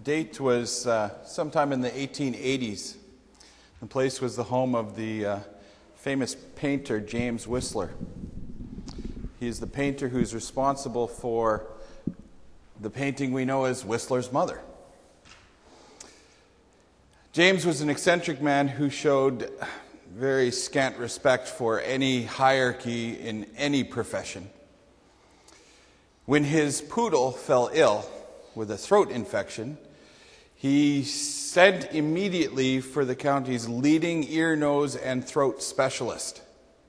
date was sometime in the 1880s. The place was the home of the famous painter James Whistler. He's the painter who's responsible for the painting we know as Whistler's Mother. James was an eccentric man who showed very scant respect for any hierarchy in any profession. When his poodle fell ill with a throat infection, he sent immediately for the county's leading ear, nose, and throat specialist,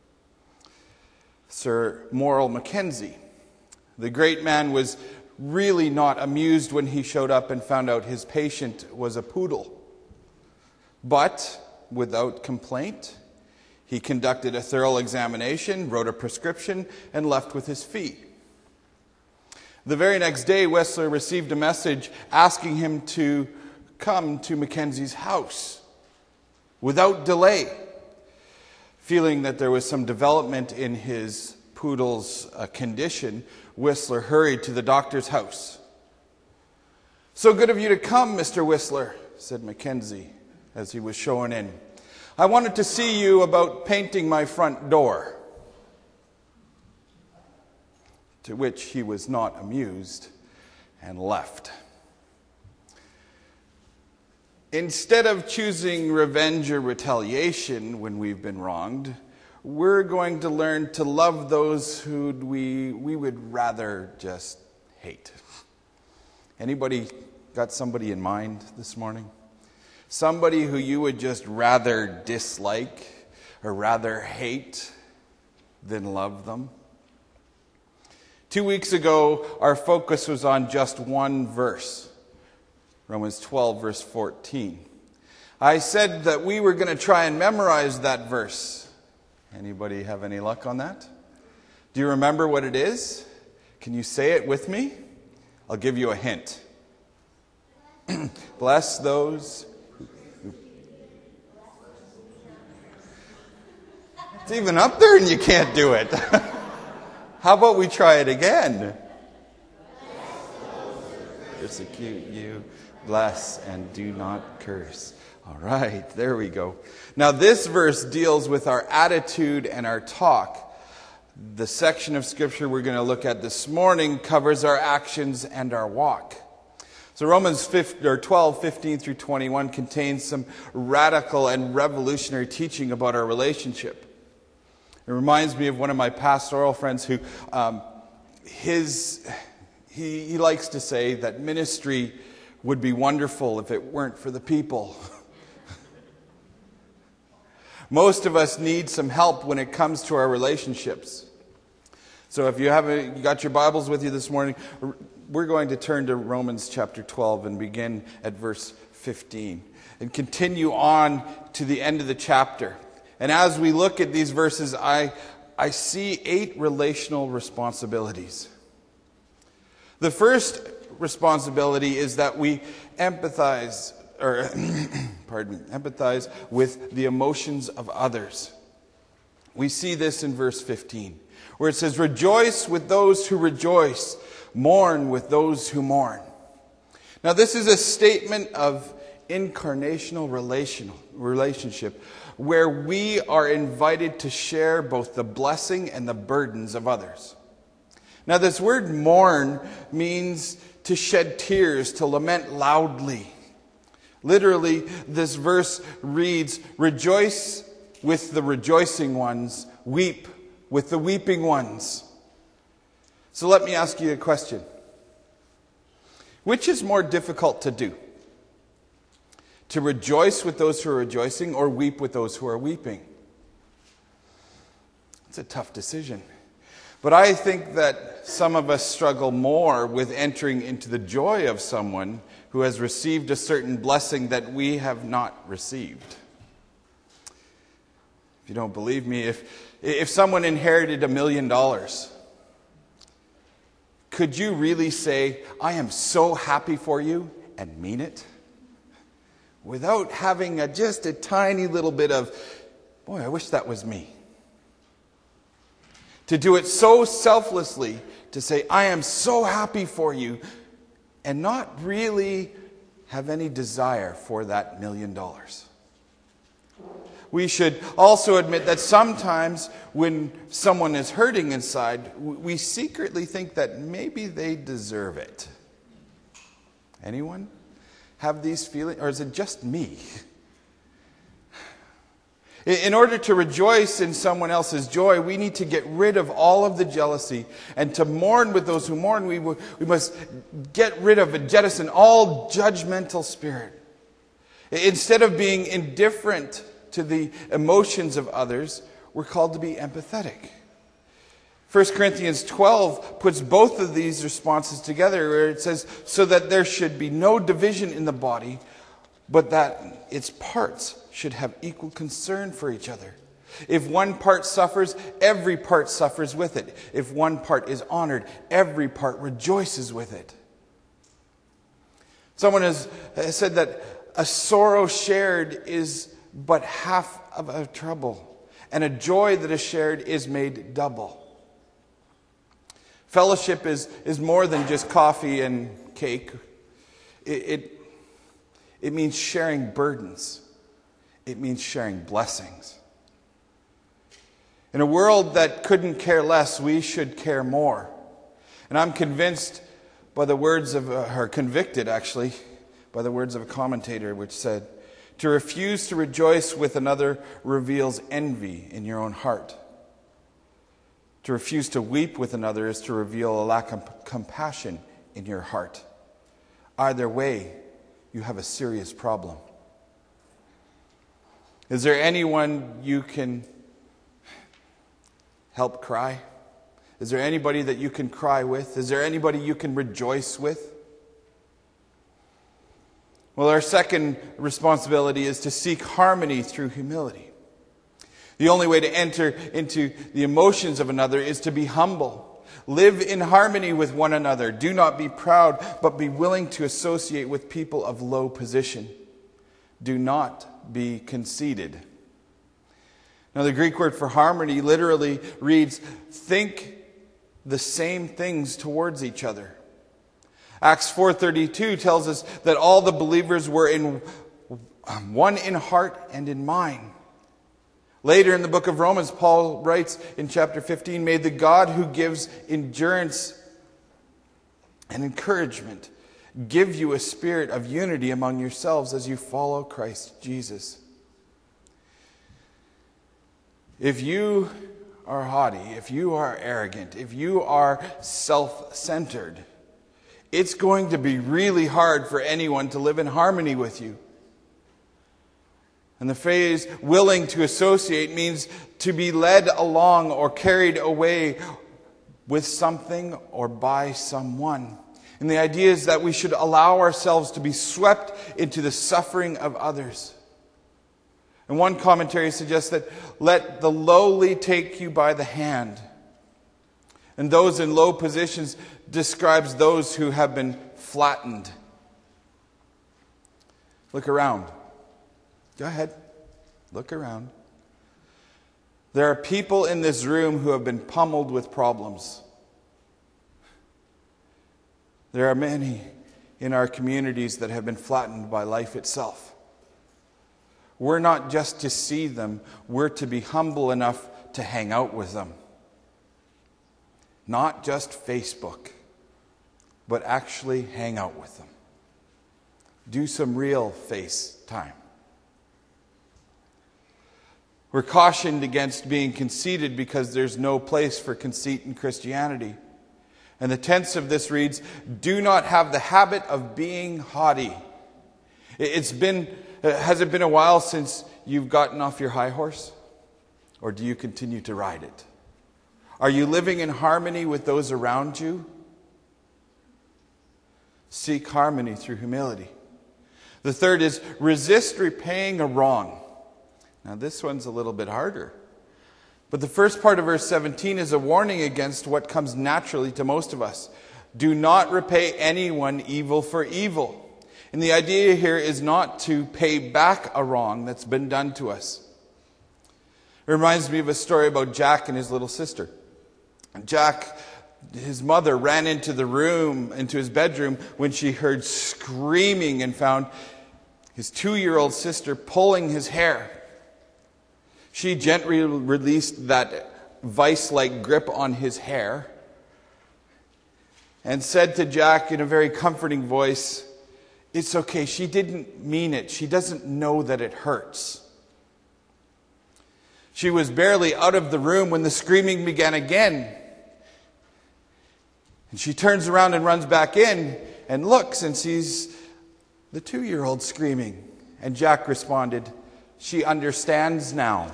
Sir Morrell Mackenzie. The great man was really not amused when he showed up and found out his patient was a poodle. But, without complaint, he conducted a thorough examination, wrote a prescription, and left with his fee. The very next day, Whistler received a message asking him to come to Mackenzie's house without delay. Feeling that there was some development in his poodle's condition, Whistler hurried to the doctor's house. "So good of you to come, Mr. Whistler," said Mackenzie as he was showing in. "I wanted to see you about painting my front door." To which he was not amused and left. Instead of choosing revenge or retaliation when we've been wronged, we're going to learn to love those who we would rather just hate. Anybody got somebody in mind this morning? Somebody who you would just rather dislike or rather hate than love them? 2 weeks ago, our focus was on just one verse, Romans 12, verse 14. I said that we were going to try and memorize that verse. Anybody have any luck on that? Do you remember what it is? Can you say it with me? I'll give you a hint. Bless those who... It's even up there and you can't do it. How about we try it again? Persecute you, bless, and do not curse. All right, there we go. Now this verse deals with our attitude and our talk. The section of Scripture we're going to look at this morning covers our actions and our walk. So Romans 12, 15 through 21 contains some radical and revolutionary teaching about our relationship. It reminds me of one of my pastoral friends who he likes to say that ministry would be wonderful if it weren't for the people. Most of us need some help when it comes to our relationships. So if you got your Bibles with you this morning, we're going to turn to Romans chapter 12 and begin at verse 15 and continue on to the end of the chapter. And as we look at these verses, I see 8 relational responsibilities. The first responsibility is that we empathize with the emotions of others. We see this in verse 15, where it says, "Rejoice with those who rejoice, mourn with those who mourn." Now this is a statement of incarnational relationship, where we are invited to share both the blessing and the burdens of others. Now this word mourn means to shed tears, to lament loudly. Literally, this verse reads, "Rejoice with the rejoicing ones, weep with the weeping ones." So let me ask you a question. Which is more difficult to do? To rejoice with those who are rejoicing or weep with those who are weeping? It's a tough decision. But I think that some of us struggle more with entering into the joy of someone who has received a certain blessing that we have not received. If you don't believe me, if someone inherited $1 million, could you really say, "I am so happy for you," and mean it? Without having just a tiny little bit of, "Boy, I wish that was me." To do it so selflessly, to say, "I am so happy for you," and not really have any desire for that $1 million. We should also admit that sometimes when someone is hurting inside, we secretly think that maybe they deserve it. Anyone have these feelings? Or is it just me? In order to rejoice in someone else's joy, we need to get rid of all of the jealousy. And to mourn with those who mourn, we must get rid of and jettison all judgmental spirit. Instead of being indifferent to the emotions of others, we're called to be empathetic. 1 Corinthians 12 puts both of these responses together, where it says, so that there should be no division in the body, but that its parts should have equal concern for each other. If one part suffers, every part suffers with it. If one part is honored, every part rejoices with it. Someone has said that a sorrow shared is but half of a trouble, and a joy that is shared is made double. Fellowship is more than just coffee and cake. It means sharing burdens. It means sharing blessings. In a world that couldn't care less, we should care more. And I'm convinced by the words of, or convicted actually, by the words of a commentator which said, to refuse to rejoice with another reveals envy in your own heart. To refuse to weep with another is to reveal a lack of compassion in your heart. Either way, you have a serious problem. Is there anyone you can help cry? Is there anybody that you can cry with? Is there anybody you can rejoice with? Well, our second responsibility is to seek harmony through humility. The only way to enter into the emotions of another is to be humble. Live in harmony with one another. Do not be proud, but be willing to associate with people of low position. Do not be conceited. Now, the Greek word for harmony literally reads, think the same things towards each other. Acts 4:32 tells us that all the believers were in one in heart and in mind. Later in the book of Romans, Paul writes in chapter 15, may the God who gives endurance and encouragement give you a spirit of unity among yourselves as you follow Christ Jesus. If you are haughty, if you are arrogant, if you are self-centered, it's going to be really hard for anyone to live in harmony with you. And the phrase willing to associate means to be led along or carried away with something or by someone. And the idea is that we should allow ourselves to be swept into the suffering of others. And one commentary suggests that let the lowly take you by the hand. And those in low positions describes those who have been flattened. Look around. Go ahead. Look around. There are people in this room who have been pummeled with problems. There are many in our communities that have been flattened by life itself. We're not just to see them, we're to be humble enough to hang out with them. Not just Facebook, but actually hang out with them. Do some real face time. We're cautioned against being conceited because there's no place for conceit in Christianity. And the tense of this reads, do not have the habit of being haughty. Has it been a while since you've gotten off your high horse? Or do you continue to ride it? Are you living in harmony with those around you? Seek harmony through humility. The third is resist repaying a wrong. Now this one's a little bit harder. But the first part of verse 17 is a warning against what comes naturally to most of us. Do not repay anyone evil for evil. And the idea here is not to pay back a wrong that's been done to us. It reminds me of a story about Jack and his little sister. Jack his mother ran into his bedroom, when she heard screaming and found his 2-year-old sister pulling his hair. She gently released that vice-like grip on his hair and said to Jack in a very comforting voice, "It's okay, she didn't mean it. She doesn't know that it hurts." She was barely out of the room when the screaming began again. And she turns around and runs back in and looks and sees the 2-year-old screaming. And Jack responded, "She understands now."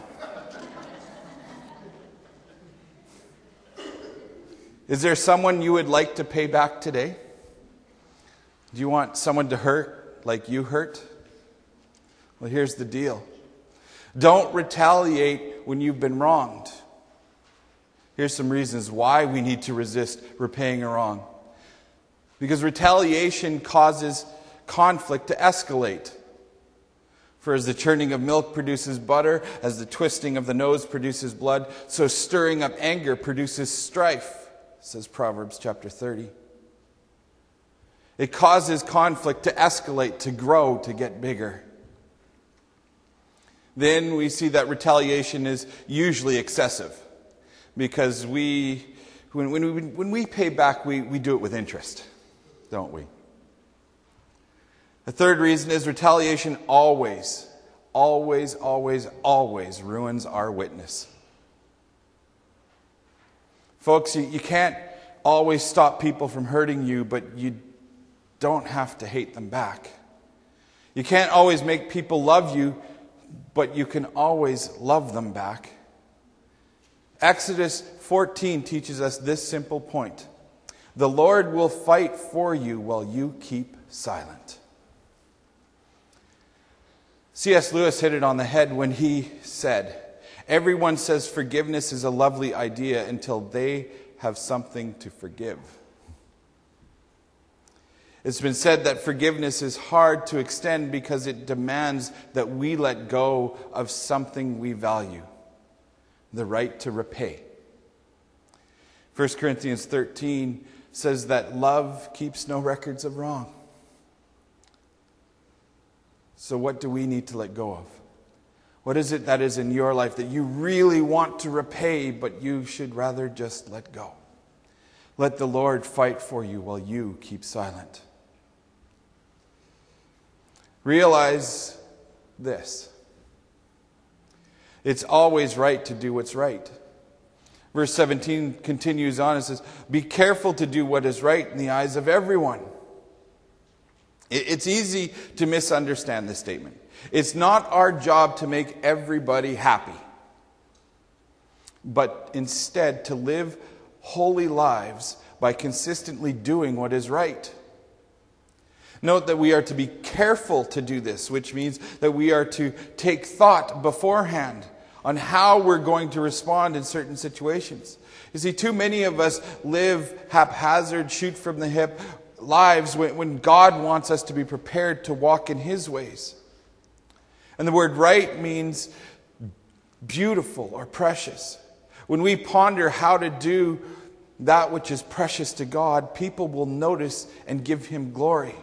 Is there someone you would like to pay back today? Do you want someone to hurt like you hurt? Well, here's the deal. Don't retaliate when you've been wronged. Here's some reasons why we need to resist repaying a wrong. Because retaliation causes conflict to escalate. For as the churning of milk produces butter, as the twisting of the nose produces blood, so stirring up anger produces strife, says Proverbs chapter 30. It causes conflict to escalate, to grow, to get bigger. Then we see that retaliation is usually excessive, because when we pay back, we do it with interest, don't we? The third reason is retaliation always ruins our witness. Folks, you can't always stop people from hurting you, but you don't have to hate them back. You can't always make people love you, but you can always love them back. Exodus 14 teaches us this simple point: the Lord will fight for you while you keep silent. C.S. Lewis hit it on the head when he said, "Everyone says forgiveness is a lovely idea until they have something to forgive." It's been said that forgiveness is hard to extend because it demands that we let go of something we value, the right to repay. 1 Corinthians 13 says that love keeps no records of wrong. So what do we need to let go of? What is it that is in your life that you really want to repay, but you should rather just let go? Let the Lord fight for you while you keep silent. Realize this: it's always right to do what's right. Verse 17 continues on and says, "Be careful to do what is right in the eyes of everyone." It's easy to misunderstand this statement. It's not our job to make everybody happy, but instead to live holy lives by consistently doing what is right. Note that we are to be careful to do this, which means that we are to take thought beforehand on how we're going to respond in certain situations. You see, too many of us live haphazard, shoot from the hip lives when God wants us to be prepared to walk in His ways. And the word right means beautiful or precious. When we ponder how to do that which is precious to God, people will notice and give Him glory.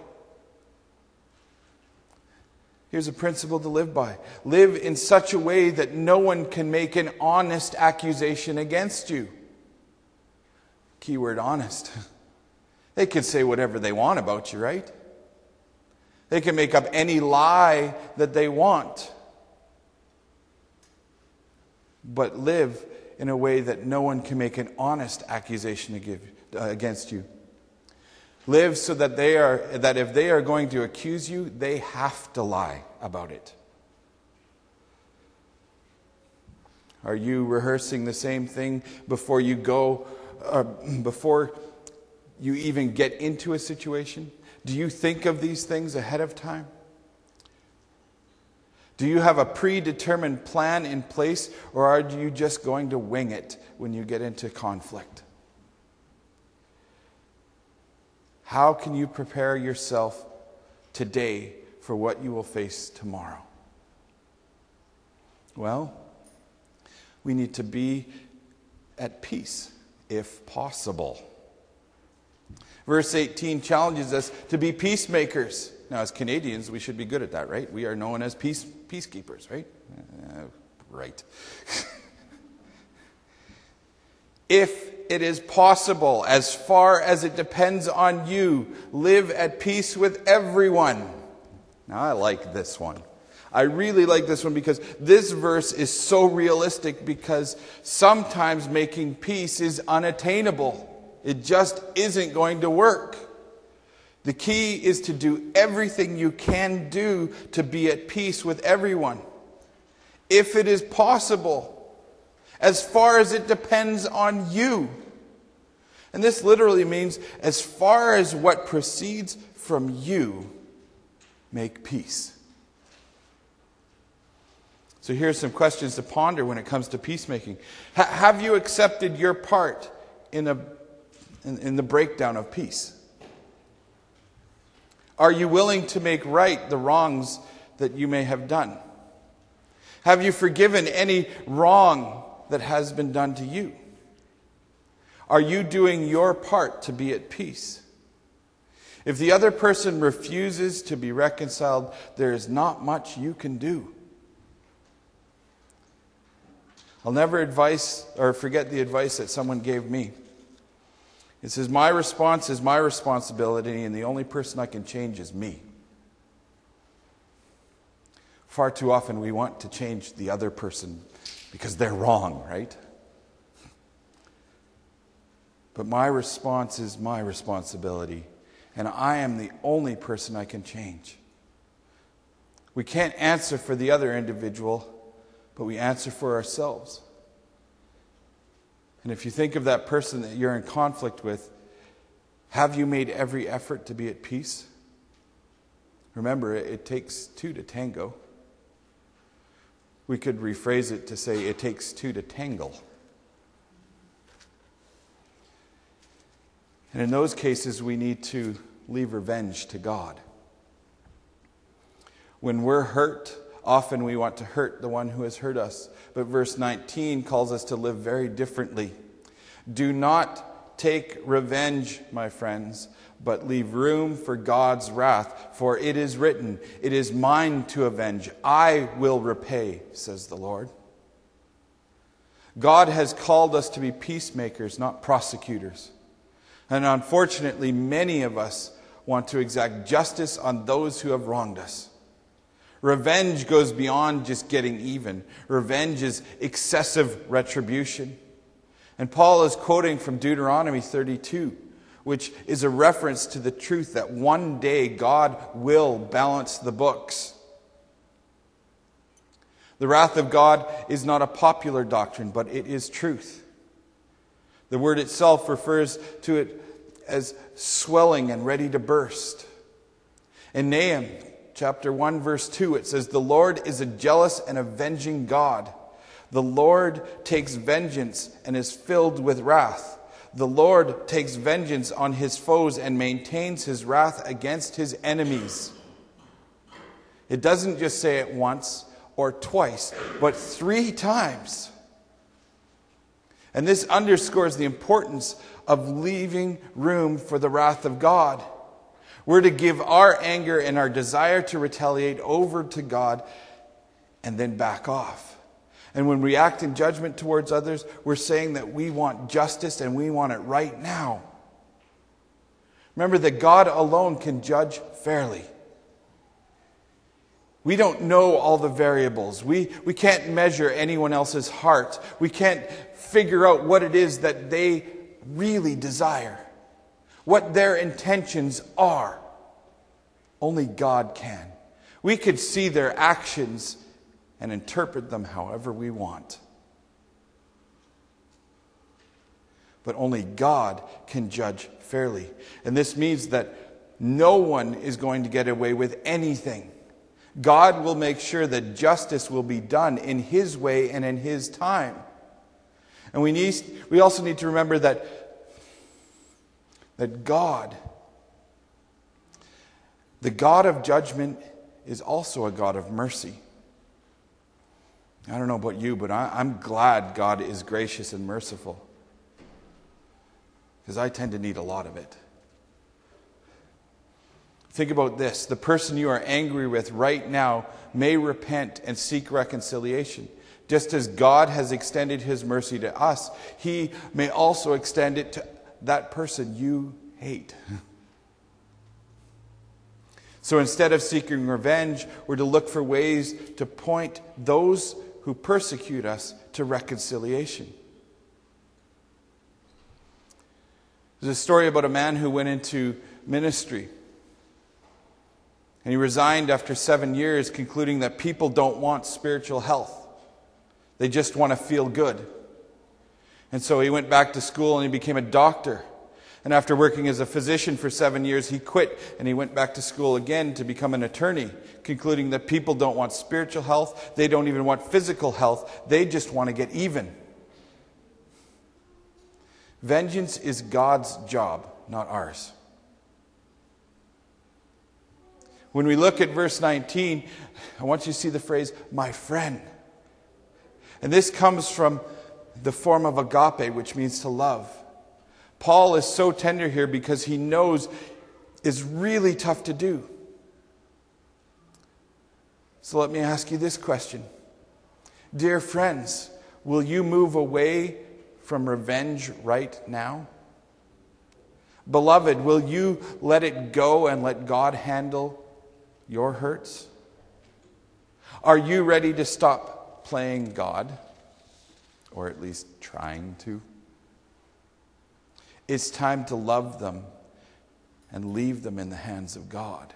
Here's a principle to live by. Live in such a way that no one can make an honest accusation against you. Keyword honest. They can say whatever they want about you, right? They can make up any lie that they want. But live in a way that no one can make an honest accusation against you. Live so that if they are going to accuse you, they have to lie about it. Are you rehearsing the same thing before you go, before you even get into a situation? Do you think of these things ahead of time? Do you have a predetermined plan in place, or are you just going to wing it when you get into conflict? How can you prepare yourself today for what you will face tomorrow? Well, we need to be at peace, if possible. Verse 18 challenges us to be peacemakers. Now, as Canadians, we should be good at that, right? We are known as peacekeepers, right? Right. If it is possible, as far as it depends on you, live at peace with everyone. Now, I like this one. I really like this one because this verse is so realistic, because sometimes making peace is unattainable. It just isn't going to work. The key is to do everything you can do to be at peace with everyone. If it is possible, as far as it depends on you. And this literally means, as far as what proceeds from you, make peace. So here's some questions to ponder when it comes to peacemaking. Have you accepted your part in the breakdown of peace? Are you willing to make right the wrongs that you may have done? Have you forgiven any wrong that has been done to you? Are you doing your part to be at peace? If the other person refuses to be reconciled, there is not much you can do. I'll never forget the advice that someone gave me. It says, my response is my responsibility, and the only person I can change is me. Far too often we want to change the other person because they're wrong, right? But my response is my responsibility, and I am the only person I can change. We can't answer for the other individual, but we answer for ourselves. And if you think of that person that you're in conflict with, have you made every effort to be at peace? Remember, it takes two to tango. We could rephrase it to say, it takes two to tangle. And in those cases, we need to leave revenge to God. When we're hurt, often we want to hurt the one who has hurt us. But verse 19 calls us to live very differently. Do not take revenge, my friends, but leave room for God's wrath. For it is written, it is mine to avenge. I will repay, says the Lord. God has called us to be peacemakers, not prosecutors. And unfortunately, many of us want to exact justice on those who have wronged us. Revenge goes beyond just getting even. Revenge is excessive retribution. And Paul is quoting from Deuteronomy 32, which is a reference to the truth that one day God will balance the books. The wrath of God is not a popular doctrine, but it is truth. The word itself refers to it as swelling and ready to burst. In Nahum chapter 1, verse 2, it says, the Lord is a jealous and avenging God. The Lord takes vengeance and is filled with wrath. The Lord takes vengeance on his foes and maintains his wrath against his enemies. It doesn't just say it once or twice, but 3 times. And this underscores the importance of leaving room for the wrath of God. We're to give our anger and our desire to retaliate over to God and then back off. And when we act in judgment towards others, we're saying that we want justice and we want it right now. Remember that God alone can judge fairly. We don't know all the variables. We can't measure anyone else's heart. We can't figure out what it is that they really desire, what their intentions are. Only God can. We could see their actions and interpret them however we want. But only God can judge fairly. And this means that no one is going to get away with anything. God will make sure that justice will be done in his way and in his time. And we also need to remember that God, the God of judgment, is also a God of mercy. I don't know about you, but I'm glad God is gracious and merciful, because I tend to need a lot of it. Think about this. The person you are angry with right now may repent and seek reconciliation. Just as God has extended his mercy to us, he may also extend it to that person you hate. So instead of seeking revenge, we're to look for ways to point those who persecute us to reconciliation. There's a story about a man who went into ministry. And he resigned after 7 years, concluding that people don't want spiritual health. They just want to feel good. And so he went back to school and he became a doctor. And after working as a physician for 7 years, he quit and he went back to school again to become an attorney, concluding that people don't want spiritual health. They don't even want physical health. They just want to get even. Vengeance is God's job, not ours. When we look at verse 19, I want you to see the phrase, my friend. And this comes from the form of agape, which means to love. Paul is so tender here because he knows it's really tough to do. So let me ask you this question. Dear friends, will you move away from revenge right now? Beloved, will you let it go and let God handle your hurts? Are you ready to stop playing God? Or at least trying to? It's time to love them and leave them in the hands of God.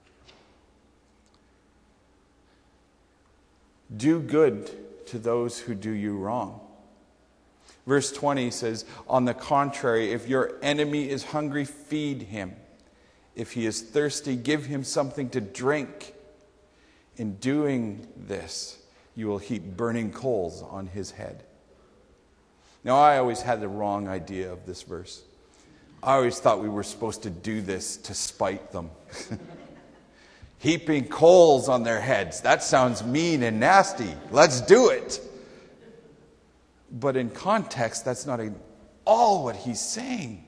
Do good to those who do you wrong. Verse 20 says, on the contrary, if your enemy is hungry, feed him. If he is thirsty, give him something to drink. In doing this, you will heap burning coals on his head. Now, I always had the wrong idea of this verse. I always thought we were supposed to do this to spite them. Heaping coals on their heads. That sounds mean and nasty. Let's do it. But in context, that's not at all what he's saying.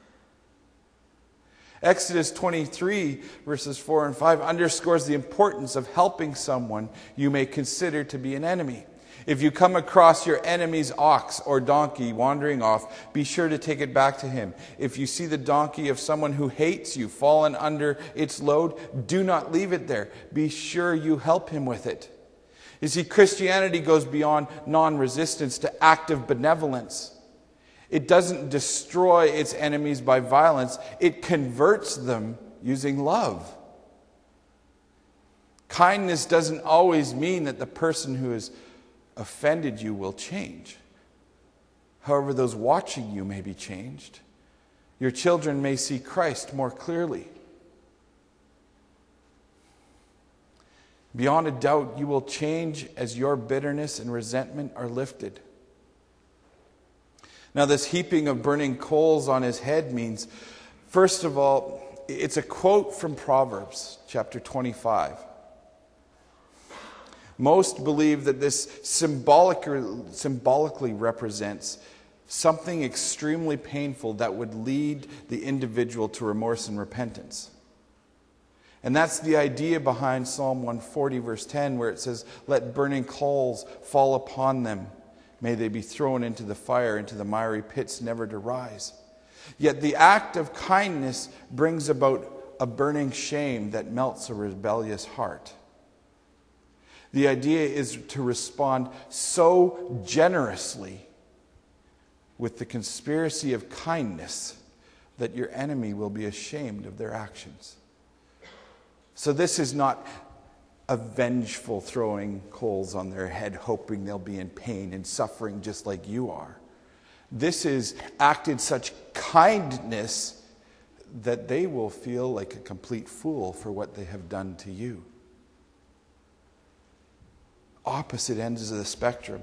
Exodus 23, verses 4 and 5 underscores the importance of helping someone you may consider to be an enemy. If you come across your enemy's ox or donkey wandering off, be sure to take it back to him. If you see the donkey of someone who hates you fallen under its load, do not leave it there. Be sure you help him with it. You see, Christianity goes beyond non-resistance to active benevolence. It doesn't destroy its enemies by violence. It converts them using love. Kindness doesn't always mean that the person who has offended you will change. However, those watching you may be changed. Your children may see Christ more clearly. Beyond a doubt, you will change as your bitterness and resentment are lifted. Now, this heaping of burning coals on his head means, first of all, it's a quote from Proverbs chapter 25. Most believe that this symbolically represents something extremely painful that would lead the individual to remorse and repentance. And that's the idea behind Psalm 140, verse 10, where it says, let burning coals fall upon them. May they be thrown into the fire, into the miry pits, never to rise. Yet the act of kindness brings about a burning shame that melts a rebellious heart. The idea is to respond so generously with the conspiracy of kindness that your enemy will be ashamed of their actions. So this is not a vengeful throwing coals on their head, hoping they'll be in pain and suffering just like you are. This is acted such kindness that they will feel like a complete fool for what they have done to you. Opposite ends of the spectrum.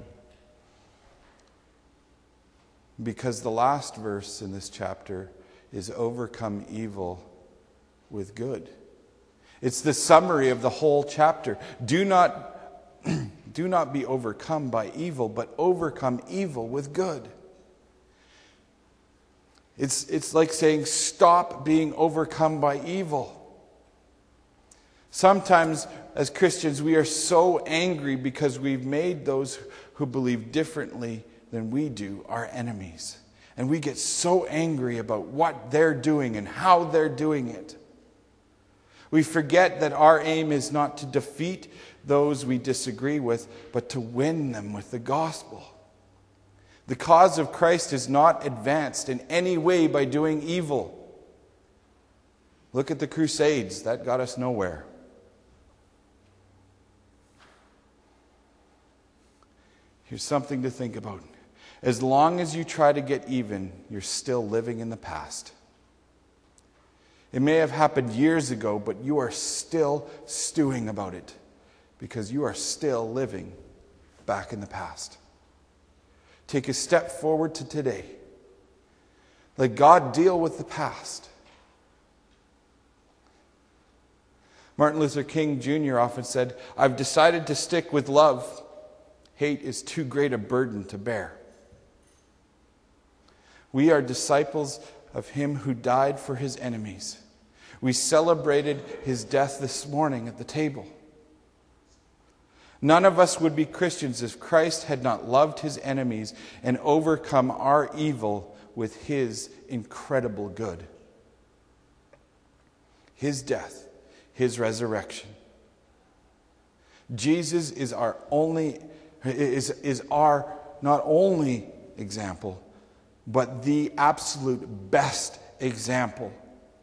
Because the last verse in this chapter is overcome evil with good. It's the summary of the whole chapter. Do not be overcome by evil, but overcome evil with good. It's like saying, stop being overcome by evil. Sometimes, as Christians, we are so angry because we've made those who believe differently than we do our enemies. And we get so angry about what they're doing and how they're doing it. We forget that our aim is not to defeat those we disagree with, but to win them with the gospel. The cause of Christ is not advanced in any way by doing evil. Look at the Crusades. That got us nowhere. Here's something to think about. As long as you try to get even, you're still living in the past. It may have happened years ago, but you are still stewing about it because you are still living back in the past. Take a step forward to today. Let God deal with the past. Martin Luther King Jr. often said, "I've decided to stick with love. Hate is too great a burden to bear." We are disciples of Him who died for His enemies. We celebrated His death this morning at the table. None of us would be Christians if Christ had not loved His enemies and overcome our evil with His incredible good. His death, His resurrection. Jesus is our not only example, but the absolute best example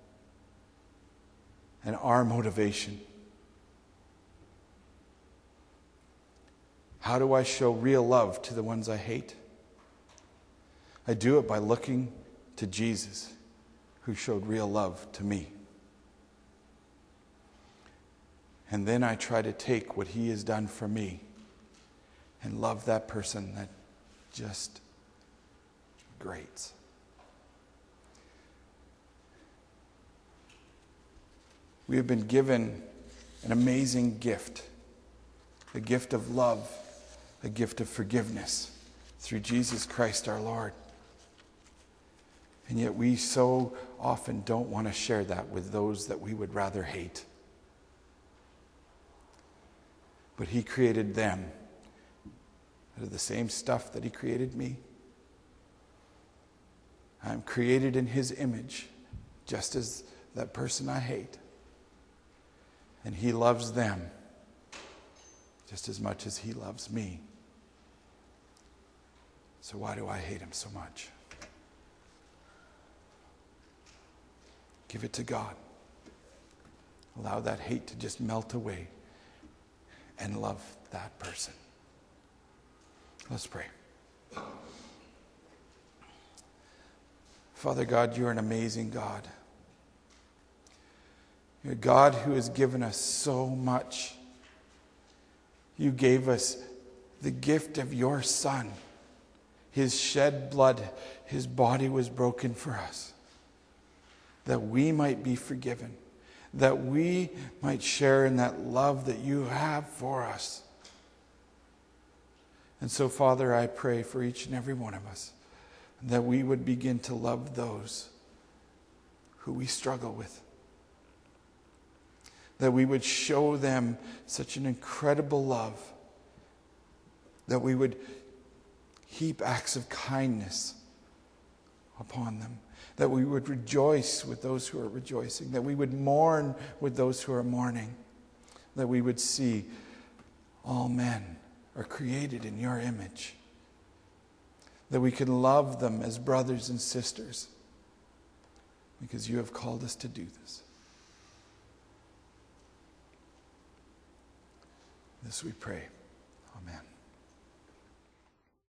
and our motivation. How do I show real love to the ones I hate? I do it by looking to Jesus, who showed real love to me. And then I try to take what He has done for me and love that person that just grates. We have been given an amazing gift, a gift of love, a gift of forgiveness through Jesus Christ our Lord. And yet we so often don't want to share that with those that we would rather hate. But He created them out of the same stuff that He created me. I'm created in His image, just as that person I hate. And He loves them just as much as He loves me. So why do I hate Him so much? Give it to God. Allow that hate to just melt away and love that person. Let's pray. Father God, you're an amazing God. You're a God who has given us so much. You gave us the gift of your Son. His shed blood, His body was broken for us, that we might be forgiven, that we might share in that love that you have for us. And so, Father, I pray for each and every one of us that we would begin to love those who we struggle with, that we would show them such an incredible love, that we would heap acts of kindness upon them, that we would rejoice with those who are rejoicing, that we would mourn with those who are mourning, that we would see all men are created in your image, that we can love them as brothers and sisters because you have called us to do this. This we pray. Amen.